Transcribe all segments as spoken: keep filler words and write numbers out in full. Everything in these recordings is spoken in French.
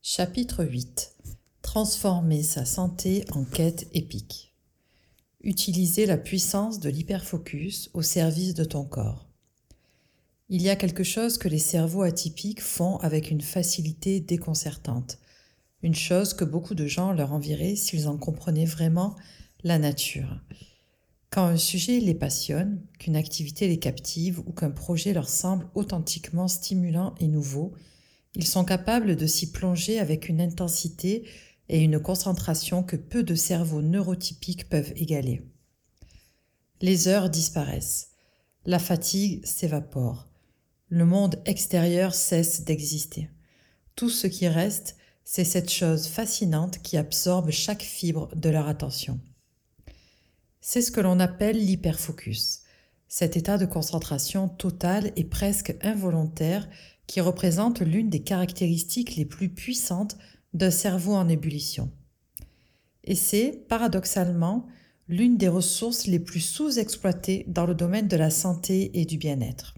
Chapitre huit. Transformer sa santé en quête épique. Utiliser la puissance de l'hyperfocus au service de ton corps. Il y a quelque chose que les cerveaux atypiques font avec une facilité déconcertante, une chose que beaucoup de gens leur envieraient s'ils en comprenaient vraiment la nature. Quand un sujet les passionne, qu'une activité les captive ou qu'un projet leur semble authentiquement stimulant et nouveau, ils sont capables de s'y plonger avec une intensité et une concentration que peu de cerveaux neurotypiques peuvent égaler. Les heures disparaissent, la fatigue s'évapore, le monde extérieur cesse d'exister. Tout ce qui reste, c'est cette chose fascinante qui absorbe chaque fibre de leur attention. C'est ce que l'on appelle l'hyperfocus, cet état de concentration totale et presque involontaire qui représente l'une des caractéristiques les plus puissantes d'un cerveau en ébullition. Et c'est, paradoxalement, l'une des ressources les plus sous-exploitées dans le domaine de la santé et du bien-être.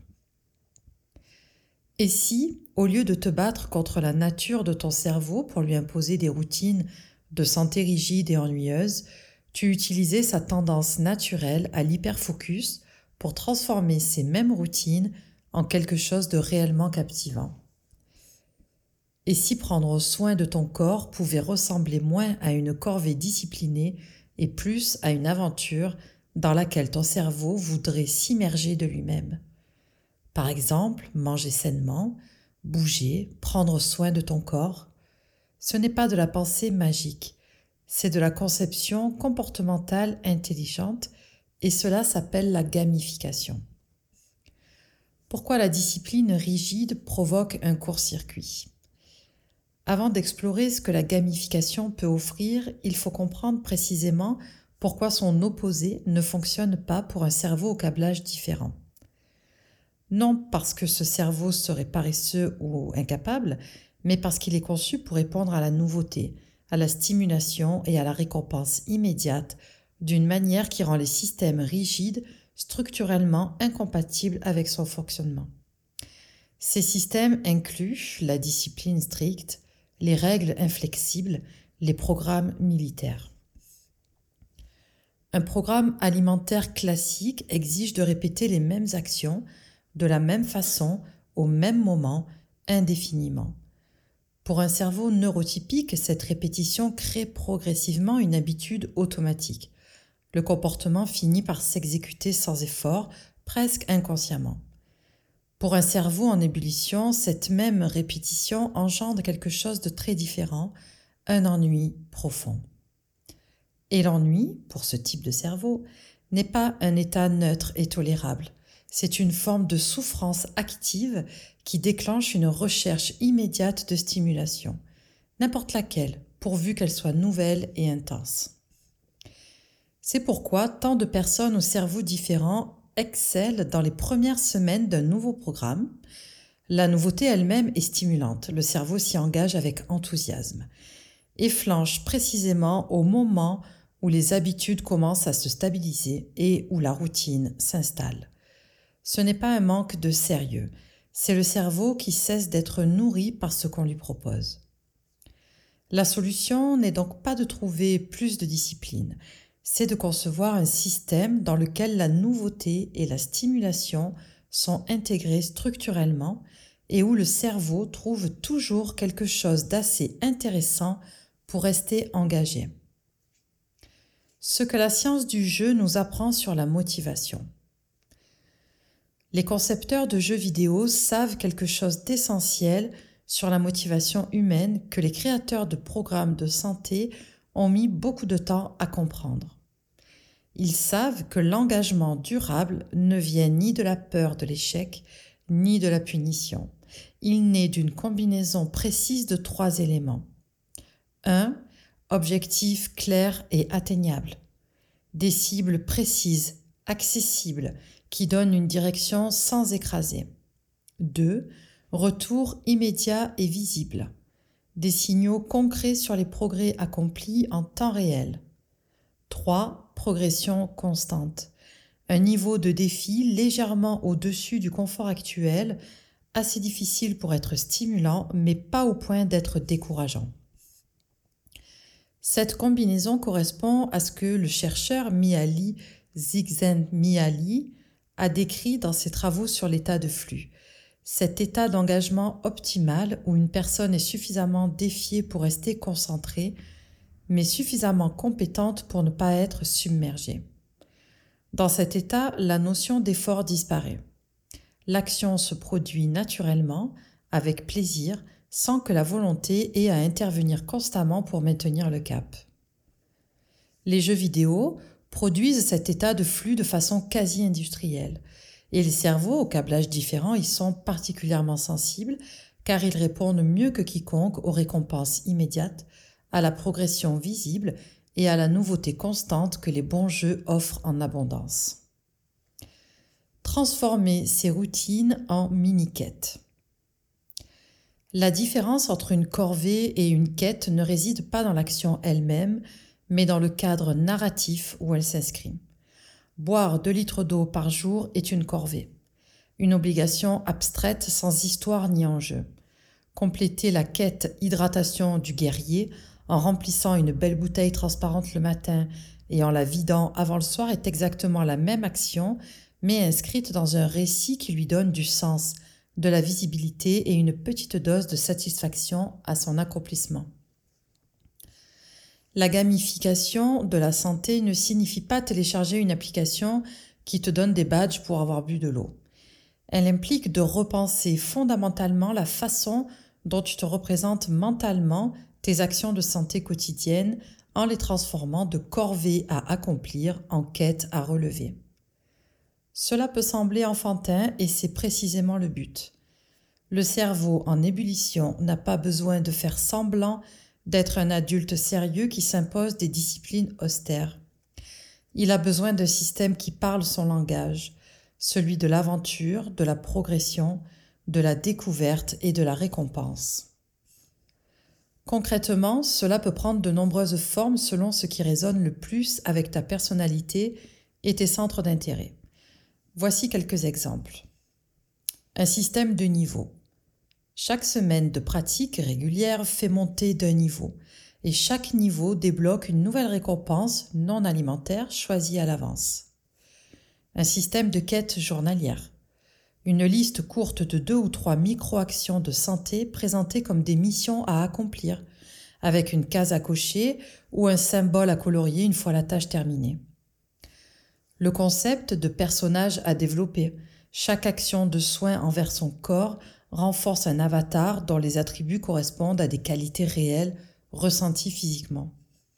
Et si, au lieu de te battre contre la nature de ton cerveau pour lui imposer des routines de santé rigides et ennuyeuses, tu utilisais sa tendance naturelle à l'hyperfocus pour transformer ces mêmes routines en quelque chose de réellement captivant. Et si prendre soin de ton corps pouvait ressembler moins à une corvée disciplinée et plus à une aventure dans laquelle ton cerveau voudrait s'immerger de lui-même. Par exemple, manger sainement, bouger, prendre soin de ton corps. Ce n'est pas de la pensée magique, c'est de la conception comportementale intelligente et cela s'appelle la gamification. Pourquoi la discipline rigide provoque un court-circuit ? Avant d'explorer ce que la gamification peut offrir, il faut comprendre précisément pourquoi son opposé ne fonctionne pas pour un cerveau au câblage différent. Non parce que ce cerveau serait paresseux ou incapable, mais parce qu'il est conçu pour répondre à la nouveauté, à la stimulation et à la récompense immédiate d'une manière qui rend les systèmes rigides structurellement incompatibles avec son fonctionnement. Ces systèmes incluent la discipline stricte, les règles inflexibles, les programmes militaires. Un programme alimentaire classique exige de répéter les mêmes actions de la même façon, au même moment, indéfiniment. Pour un cerveau neurotypique, cette répétition crée progressivement une habitude automatique. Le comportement finit par s'exécuter sans effort, presque inconsciemment. Pour un cerveau en ébullition, cette même répétition engendre quelque chose de très différent, un ennui profond. Et l'ennui, pour ce type de cerveau, n'est pas un état neutre et tolérable. C'est une forme de souffrance active qui déclenche une recherche immédiate de stimulation, n'importe laquelle, pourvu qu'elle soit nouvelle et intense. C'est pourquoi tant de personnes au cerveau différent excellent dans les premières semaines d'un nouveau programme. La nouveauté elle-même est stimulante, le cerveau s'y engage avec enthousiasme et flanche précisément au moment où les habitudes commencent à se stabiliser et où la routine s'installe. Ce n'est pas un manque de sérieux, c'est le cerveau qui cesse d'être nourri par ce qu'on lui propose. La solution n'est donc pas de trouver plus de discipline, c'est de concevoir un système dans lequel la nouveauté et la stimulation sont intégrées structurellement et où le cerveau trouve toujours quelque chose d'assez intéressant pour rester engagé. Ce que la science du jeu nous apprend sur la motivation. Les concepteurs de jeux vidéo savent quelque chose d'essentiel sur la motivation humaine que les créateurs de programmes de santé ont mis beaucoup de temps à comprendre. Ils savent que l'engagement durable ne vient ni de la peur de l'échec, ni de la punition. Il naît d'une combinaison précise de trois éléments. un. Objectifs clairs et atteignables. Des cibles précises, accessibles, qui donnent une direction sans écraser. deux. Retour immédiat et visible. Des signaux concrets sur les progrès accomplis en temps réel. trois. Progression constante. Un niveau de défi légèrement au-dessus du confort actuel assez difficile pour être stimulant, mais pas au point d'être décourageant. Cette combinaison correspond à ce que le chercheur Mihaly Csikszentmihalyi a décrit dans ses travaux sur l'état de flux. Cet état d'engagement optimal où une personne est suffisamment défiée pour rester concentrée, mais suffisamment compétente pour ne pas être submergée. Dans cet état, la notion d'effort disparaît. L'action se produit naturellement, avec plaisir, sans que la volonté ait à intervenir constamment pour maintenir le cap. Les jeux vidéo produisent cet état de flux de façon quasi industrielle, et les cerveaux, au câblage différent, y sont particulièrement sensibles car ils répondent mieux que quiconque aux récompenses immédiates, à la progression visible et à la nouveauté constante que les bons jeux offrent en abondance. Transformer ces routines en mini-quêtes. La différence entre une corvée et une quête ne réside pas dans l'action elle-même, mais dans le cadre narratif où elle s'inscrit. Boire deux litres d'eau par jour est une corvée, une obligation abstraite sans histoire ni enjeu. Compléter la quête hydratation du guerrier en remplissant une belle bouteille transparente le matin et en la vidant avant le soir est exactement la même action, mais inscrite dans un récit qui lui donne du sens, de la visibilité et une petite dose de satisfaction à son accomplissement. La gamification de la santé ne signifie pas télécharger une application qui te donne des badges pour avoir bu de l'eau. Elle implique de repenser fondamentalement la façon dont tu te représentes mentalement tes actions de santé quotidiennes en les transformant de corvées à accomplir en quêtes à relever. Cela peut sembler enfantin et c'est précisément le but. Le cerveau en ébullition n'a pas besoin de faire semblant d'être un adulte sérieux qui s'impose des disciplines austères. Il a besoin d'un système qui parle son langage, celui de l'aventure, de la progression, de la découverte et de la récompense. Concrètement, cela peut prendre de nombreuses formes selon ce qui résonne le plus avec ta personnalité et tes centres d'intérêt. Voici quelques exemples. Un système de niveaux. Chaque semaine de pratique régulière fait monter d'un niveau et chaque niveau débloque une nouvelle récompense non alimentaire choisie à l'avance. Un système de quête journalière. Une liste courte de deux ou trois micro-actions de santé présentées comme des missions à accomplir, avec une case à cocher ou un symbole à colorier une fois la tâche terminée. Le concept de personnage à développer. Chaque action de soin envers son corps renforce un avatar dont les attributs correspondent à des qualités réelles ressenties physiquement.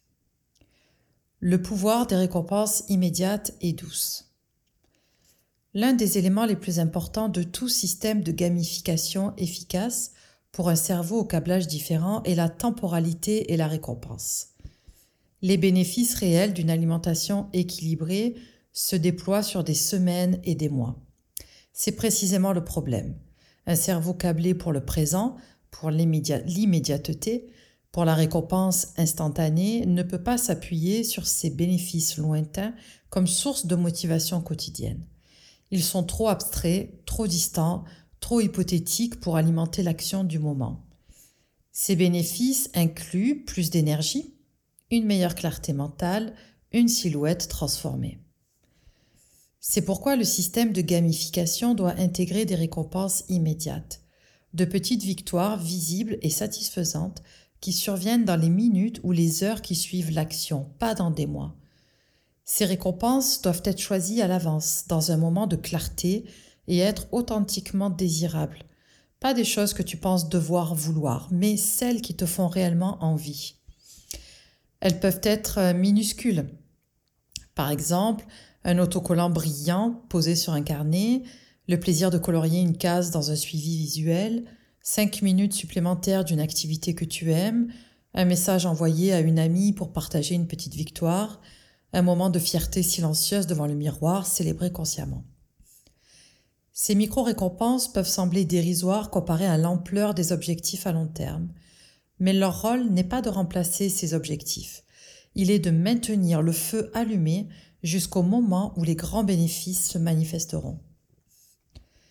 Le pouvoir des récompenses immédiates et douces. L'un des éléments les plus importants de tout système de gamification efficace pour un cerveau au câblage différent est la temporalité et la récompense. Les bénéfices réels d'une alimentation équilibrée se déploient sur des semaines et des mois. C'est précisément le problème. Un cerveau câblé pour le présent, pour l'immédiat- l'immédiateté, pour la récompense instantanée, ne peut pas s'appuyer sur ces bénéfices lointains comme source de motivation quotidienne. Ils sont trop abstraits, trop distants, trop hypothétiques pour alimenter l'action du moment. Ces bénéfices incluent plus d'énergie, une meilleure clarté mentale, une silhouette transformée. C'est pourquoi le système de gamification doit intégrer des récompenses immédiates, de petites victoires visibles et satisfaisantes qui surviennent dans les minutes ou les heures qui suivent l'action, pas dans des mois. Ces récompenses doivent être choisies à l'avance, dans un moment de clarté et être authentiquement désirables. Pas des choses que tu penses devoir vouloir, mais celles qui te font réellement envie. Elles peuvent être minuscules. Par exemple, un autocollant brillant posé sur un carnet, le plaisir de colorier une case dans un suivi visuel, cinq minutes supplémentaires d'une activité que tu aimes, un message envoyé à une amie pour partager une petite victoire, un moment de fierté silencieuse devant le miroir célébré consciemment. Ces micro-récompenses peuvent sembler dérisoires comparées à l'ampleur des objectifs à long terme, mais leur rôle n'est pas de remplacer ces objectifs. Il est de maintenir le feu allumé jusqu'au moment où les grands bénéfices se manifesteront.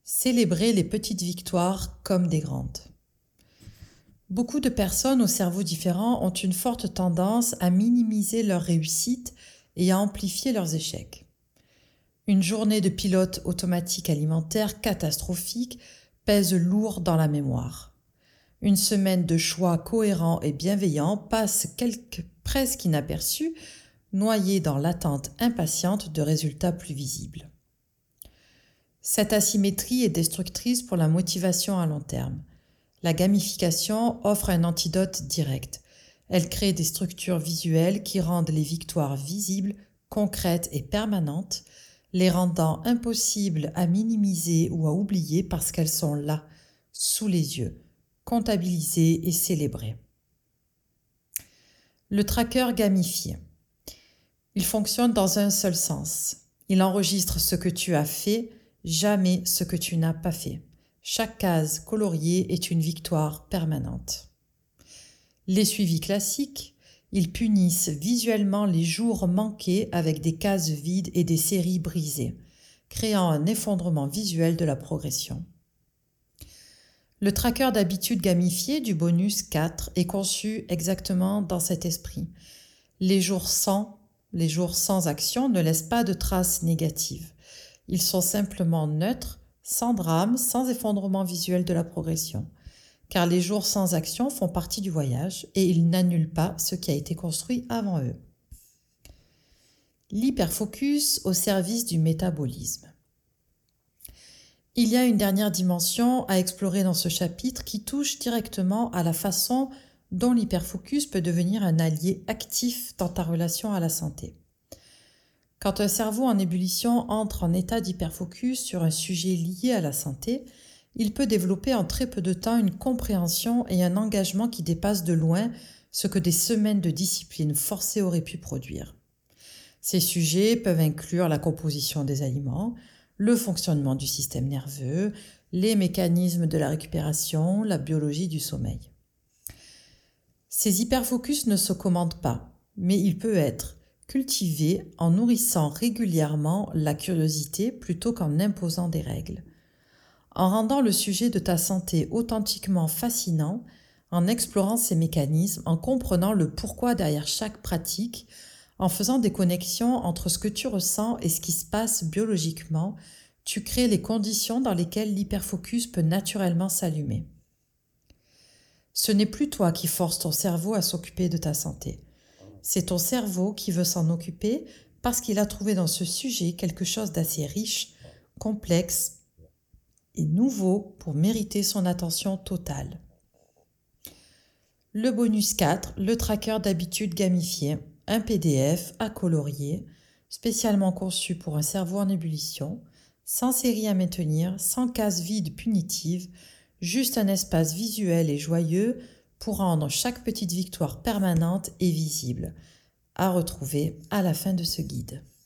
Célébrer les petites victoires comme des grandes. Beaucoup de personnes au cerveau différent ont une forte tendance à minimiser leurs réussites et à amplifier leurs échecs. Une journée de pilote automatique alimentaire catastrophique pèse lourd dans la mémoire. Une semaine de choix cohérents et bienveillants passe quelque, presque inaperçue, noyée dans l'attente impatiente de résultats plus visibles. Cette asymétrie est destructrice pour la motivation à long terme. La gamification offre un antidote direct. Elle crée des structures visuelles qui rendent les victoires visibles, concrètes et permanentes, les rendant impossibles à minimiser ou à oublier parce qu'elles sont là, sous les yeux, comptabilisées et célébrées. Le tracker gamifié. Il fonctionne dans un seul sens. Il enregistre ce que tu as fait, jamais ce que tu n'as pas fait. Chaque case coloriée est une victoire permanente. Les suivis classiques, ils punissent visuellement les jours manqués avec des cases vides et des séries brisées, créant un effondrement visuel de la progression. Le tracker d'habitude gamifié du bonus quatre est conçu exactement dans cet esprit. Les jours sans, les jours sans action ne laissent pas de traces négatives. Ils sont simplement neutres, sans drame, sans effondrement visuel de la progression. Car les jours sans action font partie du voyage et ils n'annulent pas ce qui a été construit avant eux. L'hyperfocus au service du métabolisme. Il y a une dernière dimension à explorer dans ce chapitre qui touche directement à la façon dont l'hyperfocus peut devenir un allié actif dans ta relation à la santé. Quand un cerveau en ébullition entre en état d'hyperfocus sur un sujet lié à la santé, il peut développer en très peu de temps une compréhension et un engagement qui dépassent de loin ce que des semaines de discipline forcée auraient pu produire. Ces sujets peuvent inclure la composition des aliments, le fonctionnement du système nerveux, les mécanismes de la récupération, la biologie du sommeil. Ces hyperfocus ne se commandent pas, mais il peut être cultivé en nourrissant régulièrement la curiosité plutôt qu'en imposant des règles. En rendant le sujet de ta santé authentiquement fascinant, en explorant ses mécanismes, en comprenant le pourquoi derrière chaque pratique, en faisant des connexions entre ce que tu ressens et ce qui se passe biologiquement, tu crées les conditions dans lesquelles l'hyperfocus peut naturellement s'allumer. Ce n'est plus toi qui force ton cerveau à s'occuper de ta santé. C'est ton cerveau qui veut s'en occuper parce qu'il a trouvé dans ce sujet quelque chose d'assez riche, complexe et nouveau pour mériter son attention totale. Le bonus quatre, le tracker d'habitude gamifié, un P D F à colorier, spécialement conçu pour un cerveau en ébullition, sans série à maintenir, sans cases vides punitives, juste un espace visuel et joyeux pour rendre chaque petite victoire permanente et visible, à retrouver à la fin de ce guide.